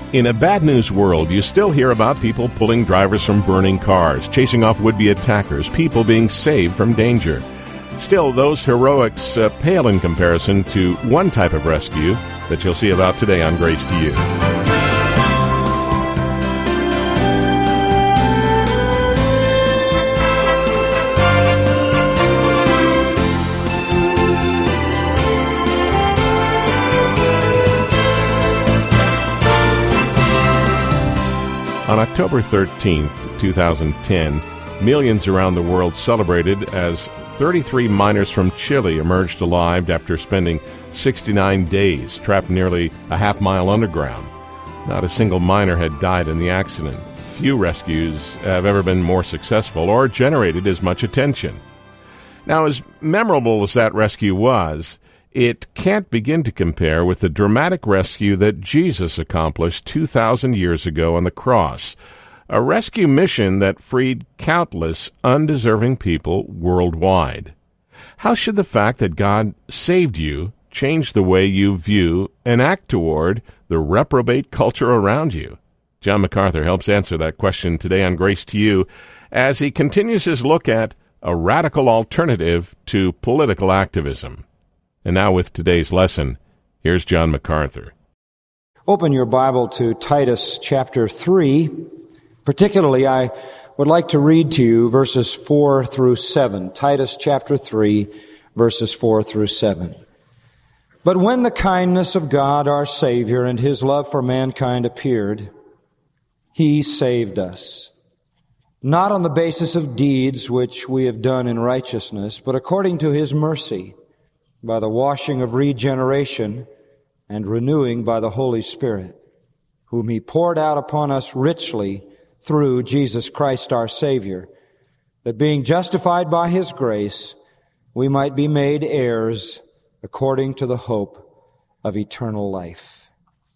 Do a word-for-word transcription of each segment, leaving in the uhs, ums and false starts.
In a bad news world, you still hear about people pulling drivers from burning cars, chasing off would-be attackers, people being saved from danger. Still, those heroics uh, pale in comparison to one type of rescue that you'll see about today on Grace to You. On October thirteenth, twenty ten, millions around the world celebrated as thirty-three miners from Chile emerged alive after spending sixty-nine days trapped nearly a half mile underground. Not a single miner had died in the accident. Few rescues have ever been more successful or generated as much attention. Now, as memorable as that rescue was, it can't begin to compare with the dramatic rescue that Jesus accomplished two thousand years ago on the cross, a rescue mission that freed countless undeserving people worldwide. How should the fact that God saved you change the way you view and act toward the reprobate culture around you? John MacArthur helps answer that question today on Grace to You as he continues his look at a radical alternative to political activism. And now with today's lesson, here's John MacArthur. Open your Bible to Titus chapter three. Particularly, I would like to read to you verses four through seven. Titus chapter three, verses four through seven. But when the kindness of God our Savior and His love for mankind appeared, He saved us, not on the basis of deeds which we have done in righteousness, but according to His mercy, by the washing of regeneration and renewing by the Holy Spirit, whom He poured out upon us richly through Jesus Christ our Savior, that being justified by His grace, we might be made heirs according to the hope of eternal life.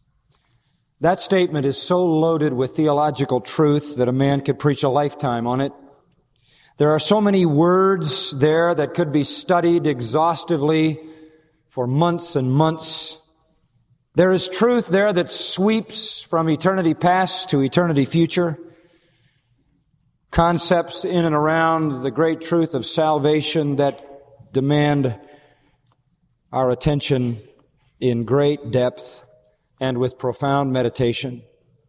That statement is so loaded with theological truth that a man could preach a lifetime on it. There are so many words there that could be studied exhaustively for months and months. There is truth there that sweeps from eternity past to eternity future. Concepts in and around the great truth of salvation that demand our attention in great depth and with profound meditation.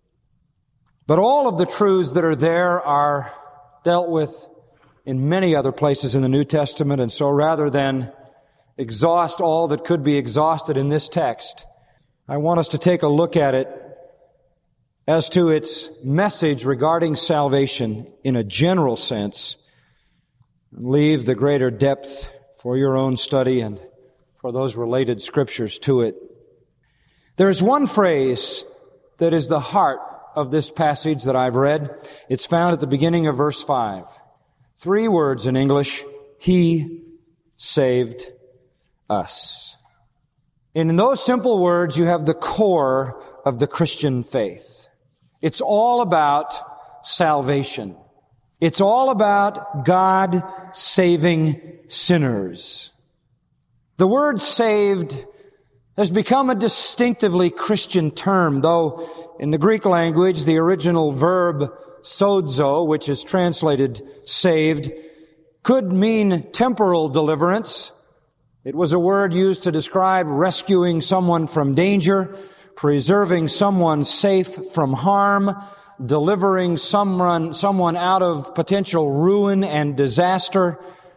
But all of the truths that are there are dealt with in many other places in the New Testament, and so rather than exhaust all that could be exhausted in this text, I want us to take a look at it as to its message regarding salvation in a general sense, and leave the greater depth for your own study and for those related scriptures to it. There is one phrase that is the heart of this passage that I've read. It's found at the beginning of verse five. Three words in English: He saved us. And in those simple words, you have the core of the Christian faith. It's all about salvation. It's all about God saving sinners. The word saved has become a distinctively Christian term, though in the Greek language, the original verb sozo, which is translated saved, could mean temporal deliverance. It was a word used to describe rescuing someone from danger, preserving someone safe from harm, delivering someone, someone out of potential ruin and disaster,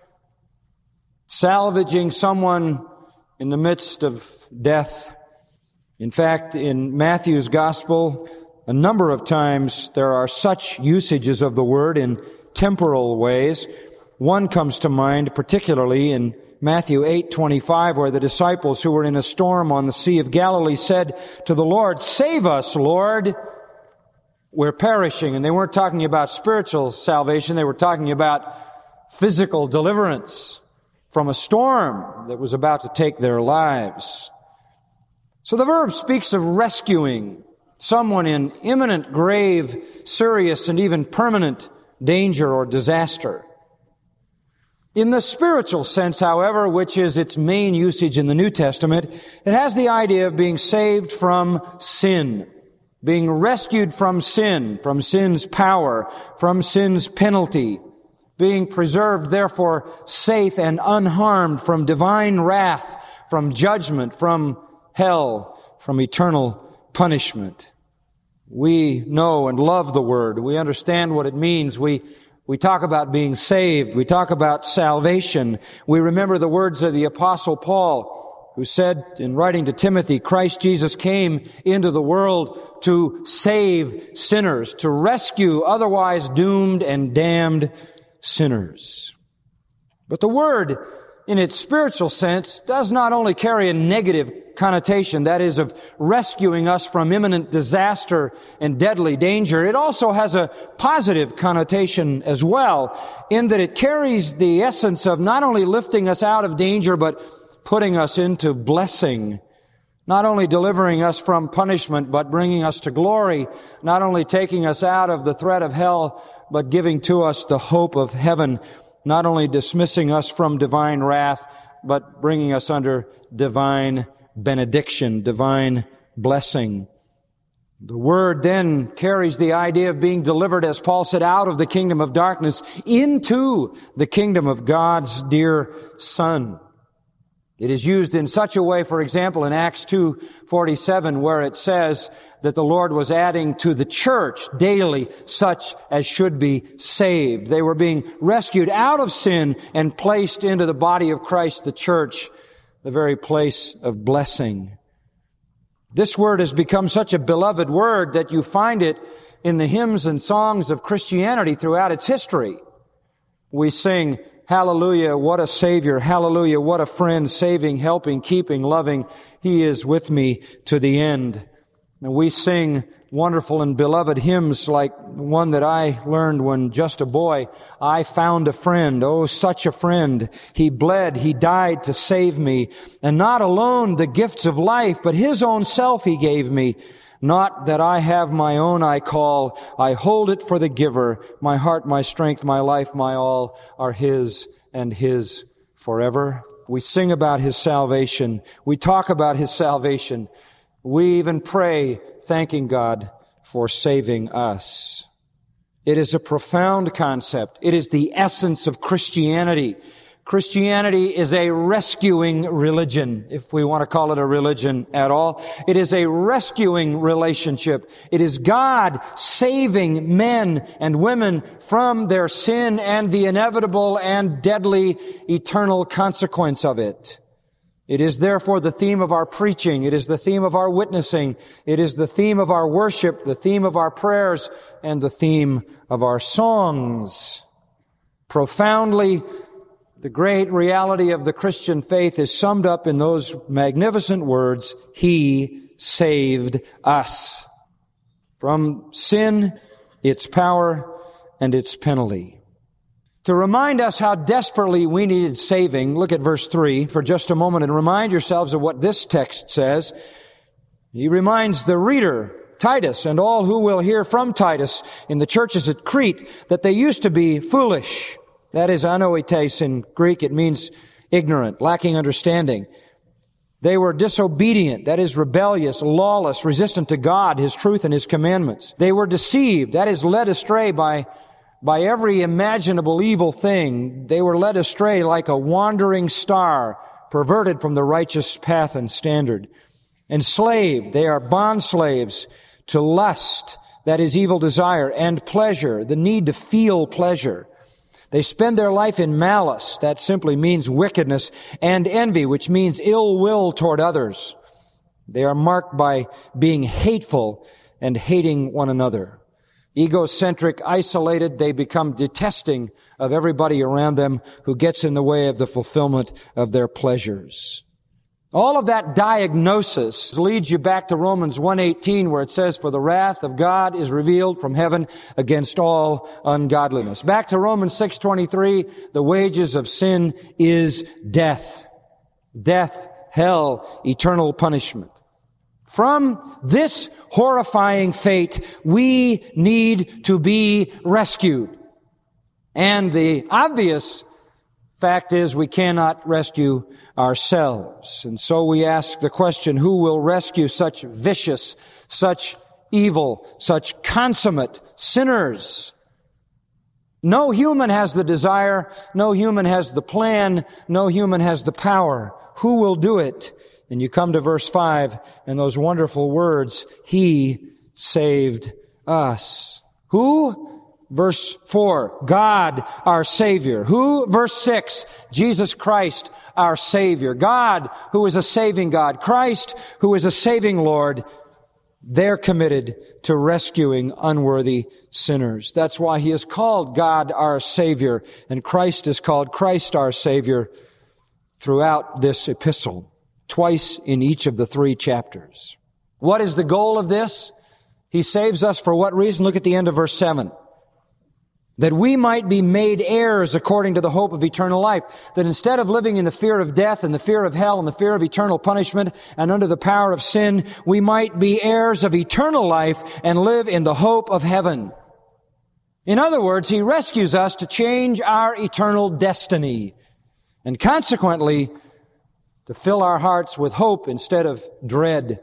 salvaging someone in the midst of death. In fact, in Matthew's Gospel, a number of times there are such usages of the word in temporal ways. One comes to mind particularly in Matthew eight twenty-five, where the disciples who were in a storm on the Sea of Galilee said to the Lord, "Save us, Lord. We're perishing." And they weren't talking about spiritual salvation. They were talking about physical deliverance from a storm that was about to take their lives. So the verb speaks of rescuing someone in imminent, grave, serious, and even permanent danger or disaster. In the spiritual sense, however, which is its main usage in the New Testament, it has the idea of being saved from sin, being rescued from sin, from sin's power, from sin's penalty, being preserved, therefore, safe and unharmed from divine wrath, from judgment, from hell, from eternal punishment. We know and love the Word. We understand what it means. We We talk about being saved. We talk about salvation. We remember the words of the Apostle Paul, who said in writing to Timothy, Christ Jesus came into the world to save sinners, to rescue otherwise doomed and damned sinners. But the word, in its spiritual sense, does not only carry a negative connotation, that is, of rescuing us from imminent disaster and deadly danger. It also has a positive connotation as well, in that it carries the essence of not only lifting us out of danger, but putting us into blessing. Not only delivering us from punishment, but bringing us to glory. Not only taking us out of the threat of hell, but giving to us the hope of heaven. Not only dismissing us from divine wrath, but bringing us under divine benediction, divine blessing. The word then carries the idea of being delivered, as Paul said, out of the kingdom of darkness into the kingdom of God's dear Son. It is used in such a way, for example, in Acts two forty-seven, where it says that the Lord was adding to the church daily such as should be saved. They were being rescued out of sin and placed into the body of Christ, the church, the very place of blessing. This word has become such a beloved word that you find it in the hymns and songs of Christianity throughout its history. We sing, hallelujah, what a Savior, hallelujah, what a friend, saving, helping, keeping, loving. He is with me to the end. And we sing wonderful and beloved hymns like one that I learned when just a boy. I found a friend, oh, such a friend. He bled, he died to save me. And not alone the gifts of life, but his own self he gave me. Not that I have my own I call, I hold it for the giver. My heart, my strength, my life, my all are his and his forever. We sing about his salvation. We talk about his salvation. We even pray, thanking God for saving us. It is a profound concept. It is the essence of Christianity. Christianity is a rescuing religion, if we want to call it a religion at all. It is a rescuing relationship. It is God saving men and women from their sin and the inevitable and deadly eternal consequence of it. It is therefore the theme of our preaching. It is the theme of our witnessing. It is the theme of our worship, the theme of our prayers, and the theme of our songs. Profoundly, the great reality of the Christian faith is summed up in those magnificent words, He saved us from sin, its power, and its penalty. To remind us how desperately we needed saving, look at verse three for just a moment and remind yourselves of what this text says. He reminds the reader, Titus, and all who will hear from Titus in the churches at Crete, that they used to be foolish. That is anoites in Greek. It means ignorant, lacking understanding. They were disobedient, that is rebellious, lawless, resistant to God, His truth, and His commandments. They were deceived, that is led astray by By every imaginable evil thing. They were led astray like a wandering star, perverted from the righteous path and standard. Enslaved, they are bond slaves to lust, that is evil desire, and pleasure, the need to feel pleasure. They spend their life in malice, that simply means wickedness, and envy, which means ill will toward others. They are marked by being hateful and hating one another. Egocentric, isolated, they become detesting of everybody around them who gets in the way of the fulfillment of their pleasures. All of that diagnosis leads you back to Romans one eighteen, where it says, "For the wrath of God is revealed from heaven against all ungodliness." Back to Romans six twenty-three, the wages of sin is death. Death, hell, eternal punishment. From this horrifying fate, we need to be rescued. And the obvious fact is we cannot rescue ourselves. And so we ask the question, who will rescue such vicious, such evil, such consummate sinners. No human has the desire, no human has the plan, no human has the power. Who will do it? And you come to verse five and those wonderful words, He saved us. Who? Verse four, God, our Savior. Who? Verse six, Jesus Christ, our Savior. God, who is a saving God. Christ, who is a saving Lord. They're committed to rescuing unworthy sinners. That's why He is called God, our Savior, and Christ is called Christ, our Savior, throughout this epistle, twice in each of the three chapters. What is the goal of this? He saves us for what reason? Look at the end of verse seven. That we might be made heirs according to the hope of eternal life. That instead of living in the fear of death and the fear of hell and the fear of eternal punishment and under the power of sin, we might be heirs of eternal life and live in the hope of heaven. In other words, He rescues us to change our eternal destiny and consequently to fill our hearts with hope instead of dread.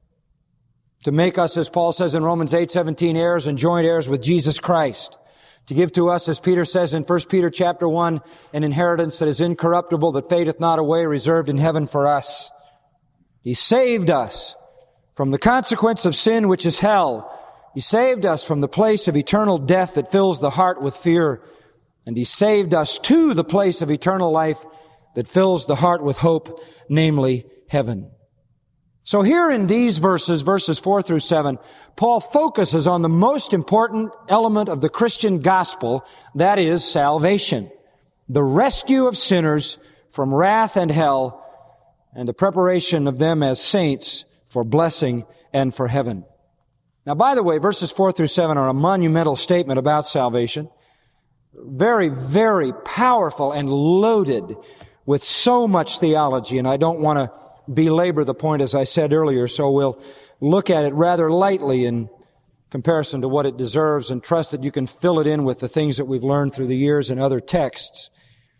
To make us, as Paul says in Romans eight seventeen, heirs and joint heirs with Jesus Christ. To give to us, as Peter says in First Peter chapter one, an inheritance that is incorruptible, that fadeth not away, reserved in heaven for us. He saved us from the consequence of sin, which is hell. He saved us from the place of eternal death that fills the heart with fear. And He saved us to the place of eternal life that fills the heart with hope, namely heaven. So here in these verses, verses four through seven, Paul focuses on the most important element of the Christian gospel, that is salvation. The rescue of sinners from wrath and hell, and the preparation of them as saints for blessing and for heaven. Now, by the way, verses four through seven are a monumental statement about salvation. Very, very powerful and loaded with so much theology, and I don't want to belabor the point, as I said earlier, so we'll look at it rather lightly in comparison to what it deserves and trust that you can fill it in with the things that we've learned through the years in other texts.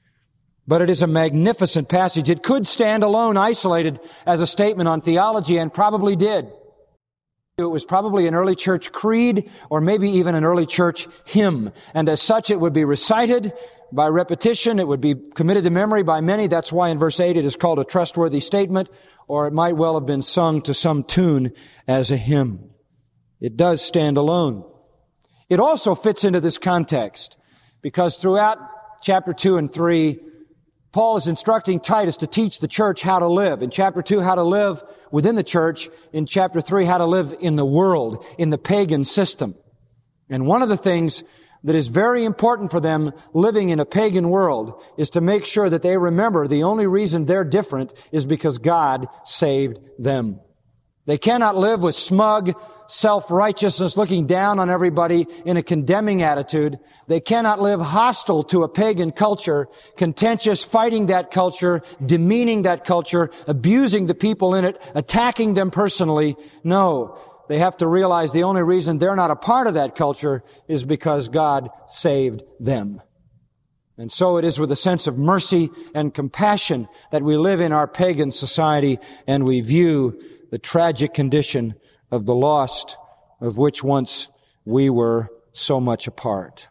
But it is a magnificent passage. It could stand alone, isolated, as a statement on theology, and probably did. It was probably an early church creed, or maybe even an early church hymn. And as such, it would be recited by repetition. It would be committed to memory by many. That's why in verse eight it is called a trustworthy statement, or it might well have been sung to some tune as a hymn. It does stand alone. It also fits into this context, because throughout chapter two and three, Paul is instructing Titus to teach the church how to live. In chapter two, how to live within the church. In chapter three, how to live in the world, in the pagan system. And one of the things that is very important for them living in a pagan world is to make sure that they remember the only reason they're different is because God saved them. They cannot live with smug self-righteousness, looking down on everybody in a condemning attitude. They cannot live hostile to a pagan culture, contentious, fighting that culture, demeaning that culture, abusing the people in it, attacking them personally. No. They have to realize the only reason they're not a part of that culture is because God saved them. And so it is with a sense of mercy and compassion that we live in our pagan society and we view the tragic condition of the lost, of which once we were so much a part.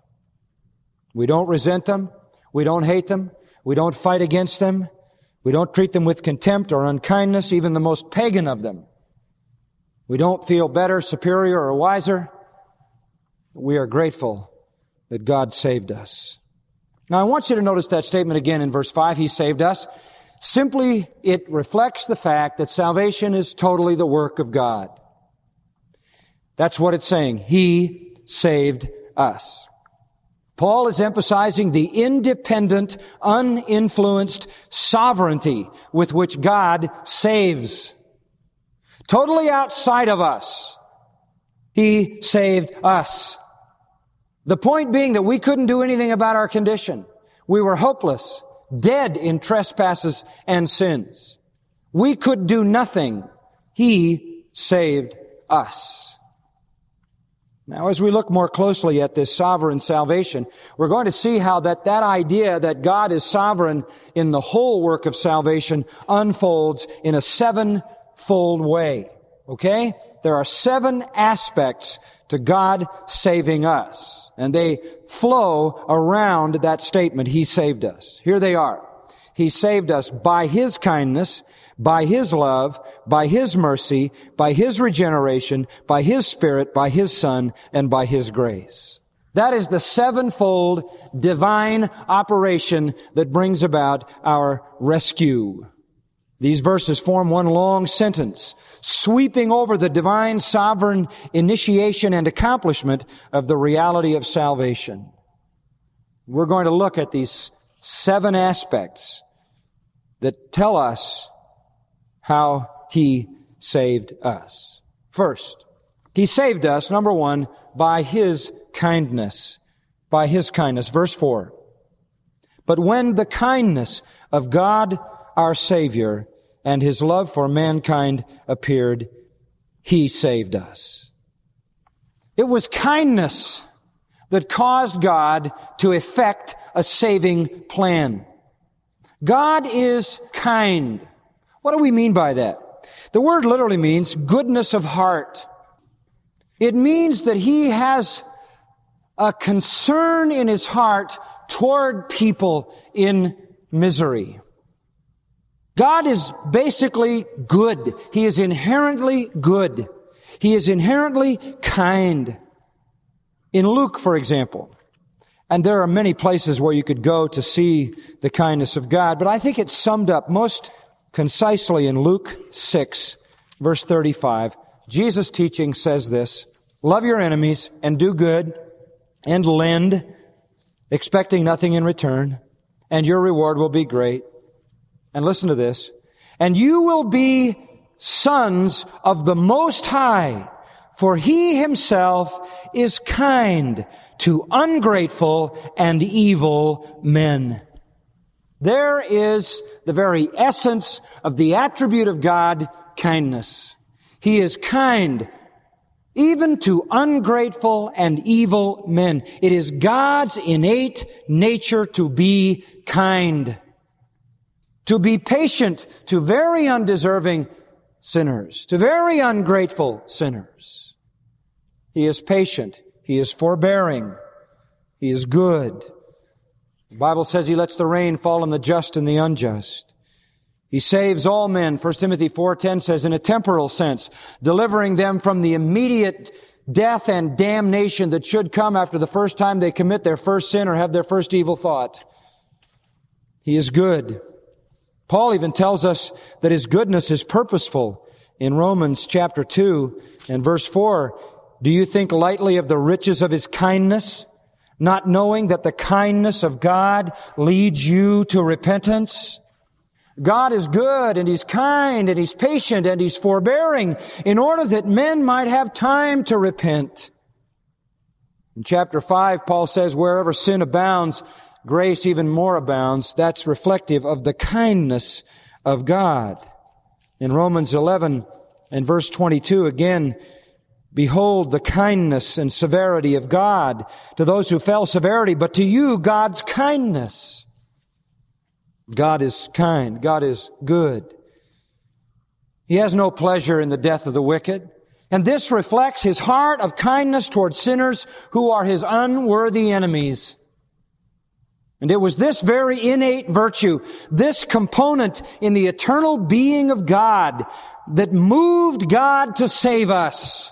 We don't resent them. We don't hate them. We don't fight against them. We don't treat them with contempt or unkindness, even the most pagan of them. We don't feel better, superior, or wiser. We are grateful that God saved us. Now, I want you to notice that statement again in verse five. He saved us. Simply, it reflects the fact that salvation is totally the work of God. That's what it's saying. He saved us. Paul is emphasizing the independent, uninfluenced sovereignty with which God saves. Totally outside of us. He saved us. The point being that we couldn't do anything about our condition. We were hopeless, dead in trespasses and sins. We could do nothing. He saved us. Now, as we look more closely at this sovereign salvation, we're going to see how that, that idea that God is sovereign in the whole work of salvation unfolds in a seven fold way. Okay? There are seven aspects to God saving us, and they flow around that statement, He saved us. Here they are. He saved us by His kindness, by His love, by His mercy, by His regeneration, by His Spirit, by His Son, and by His grace. That is the sevenfold divine operation that brings about our rescue. These verses form one long sentence, sweeping over the divine sovereign initiation and accomplishment of the reality of salvation. We're going to look at these seven aspects that tell us how He saved us. First, He saved us, number one, by His kindness. By His kindness. Verse four. But when the kindness of God our Savior and His love for mankind appeared, He saved us. It was kindness that caused God to effect a saving plan. God is kind. What do we mean by that? The word literally means goodness of heart. It means that He has a concern in His heart toward people in misery. God is basically good. He is inherently good. He is inherently kind. In Luke, for example, and there are many places where you could go to see the kindness of God, but I think it's summed up most concisely in Luke six, verse thirty-five. Jesus' teaching says this, love your enemies and do good and lend, expecting nothing in return, and your reward will be great. And listen to this, and you will be sons of the Most High, for He Himself is kind to ungrateful and evil men. There is the very essence of the attribute of God, kindness. He is kind even to ungrateful and evil men. It is God's innate nature to be kind, to be patient to very undeserving sinners, to very ungrateful sinners. He is patient. He is forbearing. He is good. The Bible says He lets the rain fall on the just and the unjust. He saves all men, First Timothy four ten says, in a temporal sense, delivering them from the immediate death and damnation that should come after the first time they commit their first sin or have their first evil thought. He is good. Paul even tells us that His goodness is purposeful in Romans chapter two and verse four. Do you think lightly of the riches of His kindness, not knowing that the kindness of God leads you to repentance? God is good and He's kind and He's patient and He's forbearing in order that men might have time to repent. In chapter five, Paul says, wherever sin abounds, grace even more abounds. That's reflective of the kindness of God. In Romans eleven and verse twenty-two, again, behold the kindness and severity of God. To those who fell, severity, but to you, God's kindness. God is kind. God is good. He has no pleasure in the death of the wicked. And this reflects His heart of kindness toward sinners who are His unworthy enemies. And it was this very innate virtue, this component in the eternal being of God, that moved God to save us.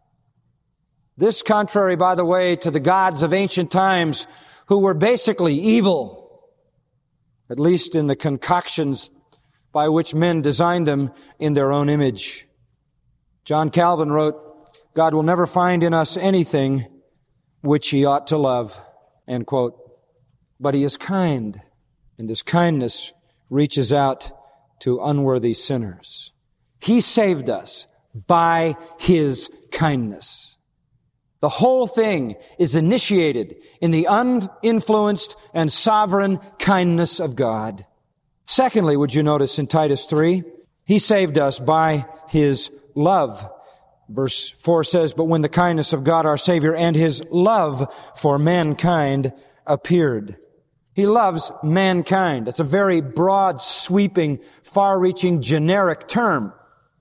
This contrary, by the way, to the gods of ancient times who were basically evil, at least in the concoctions by which men designed them in their own image. John Calvin wrote, God will never find in us anything which He ought to love, end quote. But He is kind, and His kindness reaches out to unworthy sinners. He saved us by His kindness. The whole thing is initiated in the uninfluenced and sovereign kindness of God. Secondly, would you notice in Titus three, He saved us by His love. Verse four says, but when the kindness of God our Savior and His love for mankind appeared. He loves mankind. It's a very broad, sweeping, far-reaching, generic term.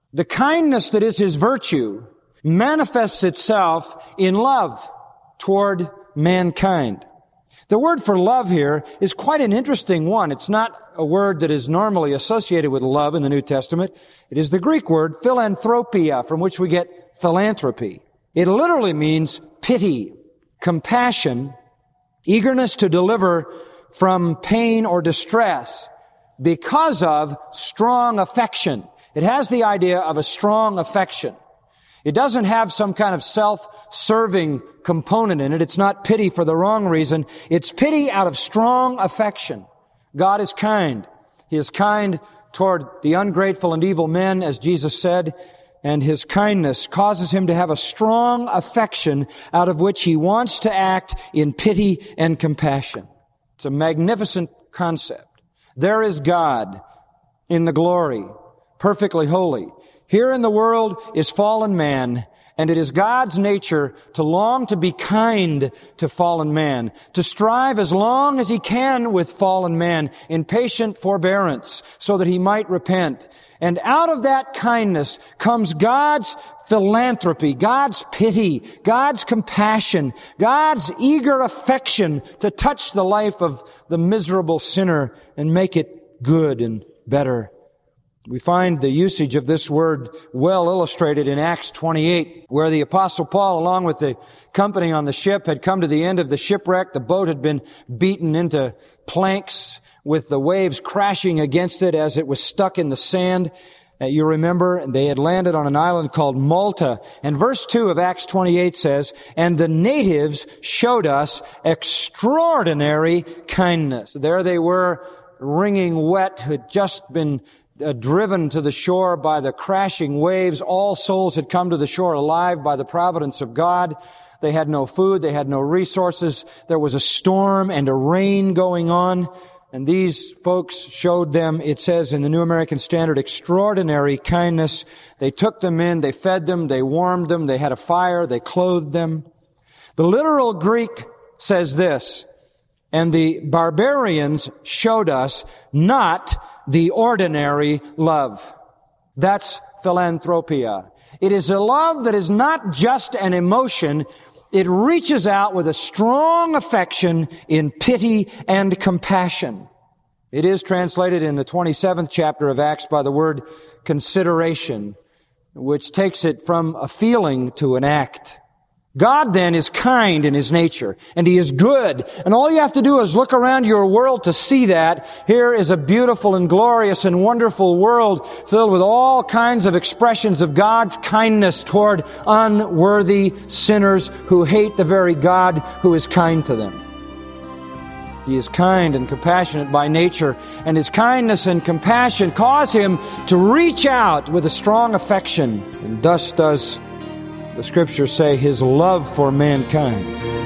The kindness that is his virtue manifests itself in love toward mankind. The word for love here is quite an interesting one. It's not a word that is normally associated with love in the New Testament. It is the Greek word philanthropia, from which we get philanthropy. It literally means pity, compassion, eagerness to deliver from pain or distress because of strong affection. It has the idea of a strong affection. It doesn't have some kind of self-serving component in it. It's not pity for the wrong reason. It's pity out of strong affection. God is kind. He is kind toward the ungrateful and evil men, as Jesus said, and his kindness causes him to have a strong affection out of which he wants to act in pity and compassion. It's a magnificent concept. There is God in the glory, perfectly holy. Here in the world is fallen man, and it is God's nature to long to be kind to fallen man, to strive as long as he can with fallen man in patient forbearance so that he might repent. And out of that kindness comes God's philanthropy, God's pity, God's compassion, God's eager affection to touch the life of the miserable sinner and make it good and better. We find the usage of this word well illustrated in Acts twenty-eight, where the Apostle Paul, along with the company on the ship, had come to the end of the shipwreck. The boat had been beaten into planks with the waves crashing against it as it was stuck in the sand. Uh, you remember, they had landed on an island called Malta. And verse two of Acts twenty-eight says, "And the natives showed us extraordinary kindness." There they were, wringing wet, had just been Uh, driven to the shore by the crashing waves. All souls had come to the shore alive by the providence of God. They had no food. They had no resources. There was a storm and a rain going on. And these folks showed them, it says in the New American Standard, extraordinary kindness. They took them in. They fed them. They warmed them. They had a fire. They clothed them. The literal Greek says this, "And the barbarians showed us not the ordinary love." That's philanthropia. It is a love that is not just an emotion. It reaches out with a strong affection in pity and compassion. It is translated in the twenty-seventh chapter of Acts by the word consideration, which takes it from a feeling to an act. God then is kind in his nature, and he is good. And all you have to do is look around your world to see that. Here is a beautiful and glorious and wonderful world filled with all kinds of expressions of God's kindness toward unworthy sinners who hate the very God who is kind to them. He is kind and compassionate by nature, and his kindness and compassion cause him to reach out with a strong affection, and thus does the Scriptures say his love for mankind.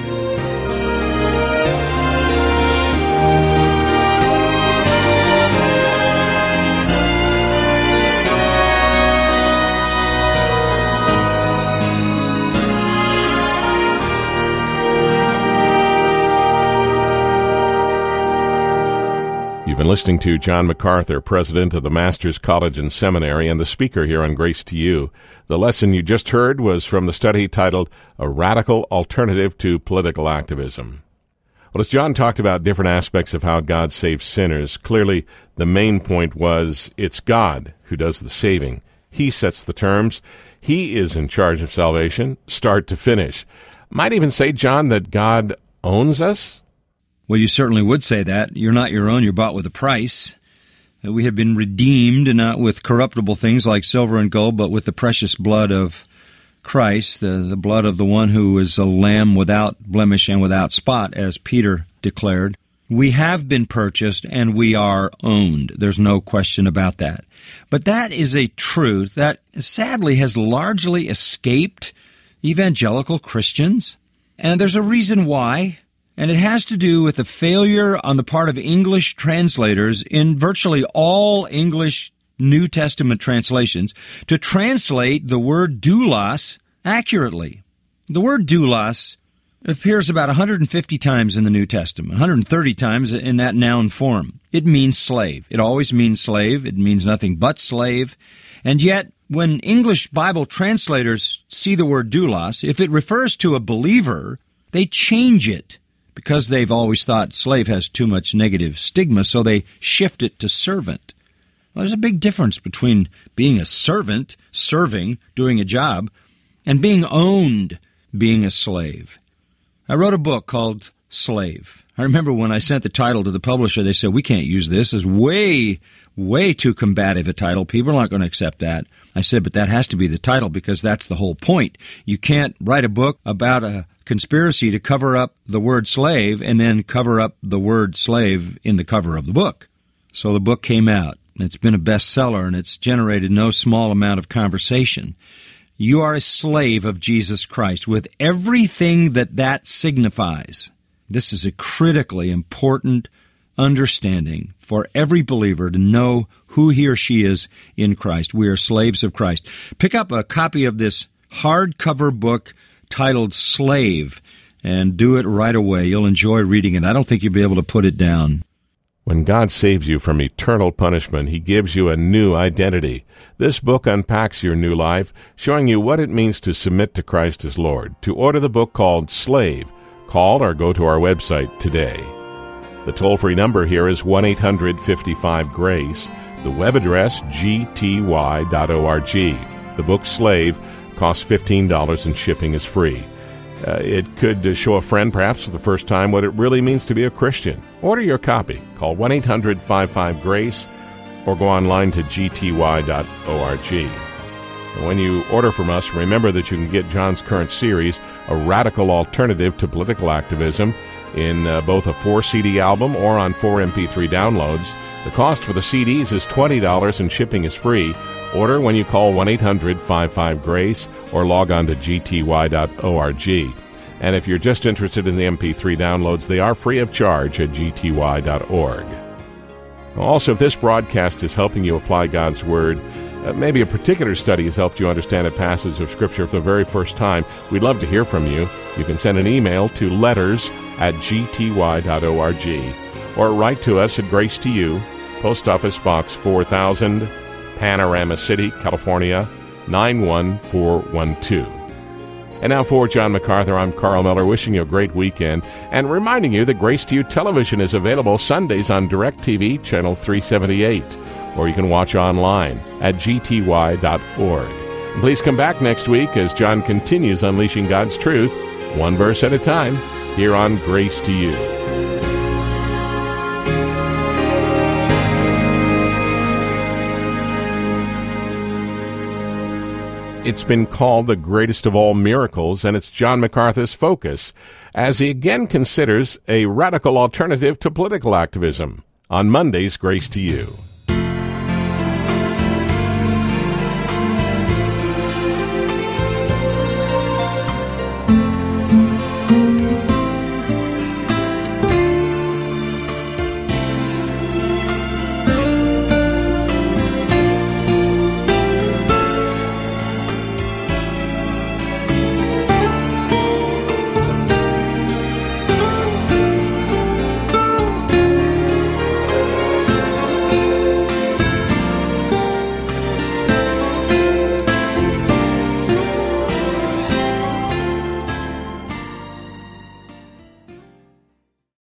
You've been listening to John MacArthur, president of the Masters College and Seminary, and the speaker here on Grace to You. The lesson you just heard was from the study titled A Radical Alternative to Political Activism. Well, as John talked about different aspects of how God saves sinners, clearly the main point was it's God who does the saving. He sets the terms. He is in charge of salvation, start to finish. Might even say, John, that God owns us? Well, you certainly would say that. You're not your own. You're bought with a price. We have been redeemed, not with corruptible things like silver and gold, but with the precious blood of Christ, the, the blood of the one who is a lamb without blemish and without spot, as Peter declared. We have been purchased and we are owned. There's no question about that. But that is a truth that sadly has largely escaped evangelical Christians. And there's a reason why. And it has to do with the failure on the part of English translators in virtually all English New Testament translations to translate the word doulos accurately. The word doulos appears about one hundred fifty times in the New Testament, one hundred thirty times in that noun form. It means slave. It always means slave. It means nothing but slave. And yet, when English Bible translators see the word doulos, if it refers to a believer, they change it because they've always thought slave has too much negative stigma, so they shift it to servant. Well, there's a big difference between being a servant, serving, doing a job, and being owned, being a slave. I wrote a book called Slave. I remember when I sent the title to the publisher, they said, we can't use this. It's way, way too combative a title. People are not going to accept that. I said, but that has to be the title because that's the whole point. You can't write a book about a conspiracy to cover up the word slave and then cover up the word slave in the cover of the book. So the book came out. It's been a bestseller, and it's generated no small amount of conversation. You are a slave of Jesus Christ with everything that that signifies. This is a critically important understanding for every believer to know who he or she is in Christ. We are slaves of Christ. Pick up a copy of this hardcover book titled Slave and do it right away. You'll enjoy reading it. I don't think you'll be able to put it down. When God saves you from eternal punishment, He gives you a new identity. This book unpacks your new life, showing you what it means to submit to Christ as Lord. To order the book called Slave, call or go to our website today. The toll-free number here is one eight hundred fifty-five GRACE. The web address, g t y dot org. The book Slave costs fifteen dollars and shipping is free. Uh, it could uh, show a friend, perhaps for the first time, what it really means to be a Christian. Order your copy. Call one eight hundred fifty-five GRACE or go online to g t y dot org. And when you order from us, remember that you can get John's current series, A Radical Alternative to Political Activism, in uh, both a four C D album or on four M P three downloads. The cost for the C Ds is twenty dollars and shipping is free. Order when you call one eight hundred fifty-five GRACE or log on to g t y dot org. And if you're just interested in the M P three downloads, they are free of charge at g t y dot org. Also, if this broadcast is helping you apply God's Word, uh, maybe a particular study has helped you understand a passage of Scripture for the very first time, we'd love to hear from you. You can send an email to letters at g t y dot org or write to us at Grace to You, Post Office Box four thousand, Panorama City, California, nine one four one two. And now for John MacArthur, I'm Carl Miller, wishing you a great weekend and reminding you that Grace to You television is available Sundays on DirecTV, channel three seventy-eight, or you can watch online at g t y dot org. And please come back next week as John continues unleashing God's truth, one verse at a time, here on Grace to You. It's been called the greatest of all miracles, and it's John MacArthur's focus as he again considers a radical alternative to political activism on Monday's Grace to You.